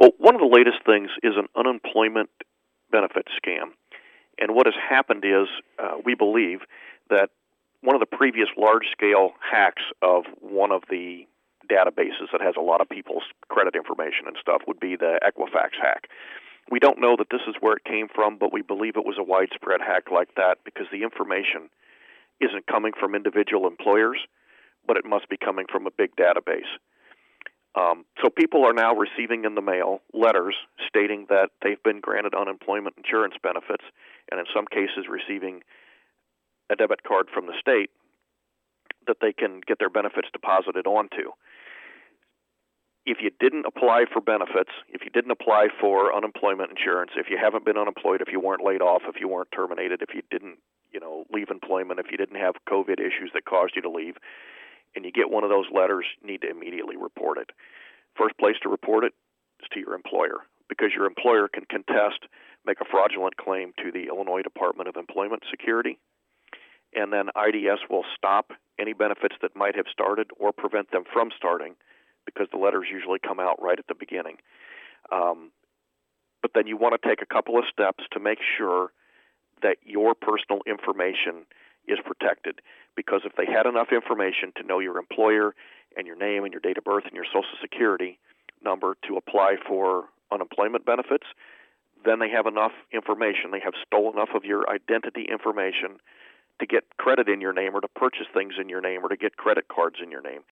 Well, one of the latest things is an unemployment benefit scam. And what has happened is, we believe that one of the previous large-scale hacks of one of the databases that has a lot of people's credit information and stuff would be the Equifax hack. We don't know that this is where it came from, but we believe it was a widespread hack like that because the information isn't coming from individual employers, but it must be coming from a big database. So people are now receiving in the mail letters stating that they've been granted unemployment insurance benefits, and in some cases receiving a debit card from the state that they can get their benefits deposited onto. If you didn't apply for benefits, if you didn't apply for unemployment insurance, if you haven't been unemployed, if you weren't laid off, if you weren't terminated, if you didn't, leave employment, if you didn't have COVID issues that caused you to leave, and you get one of those letters, you need to immediately report it. First place to report it is to your employer, because your employer can contest, make a fraudulent claim to the Illinois Department of Employment Security, and then IDS will stop any benefits that might have started or prevent them from starting, because the letters usually come out right at the beginning. But then you want to take a couple of steps to make sure that your personal information is protected, because if they had enough information to know your employer and your name and your date of birth and your Social Security number to apply for unemployment benefits, then they have enough information, they have stolen enough of your identity information to get credit in your name or to purchase things in your name or to get credit cards in your name.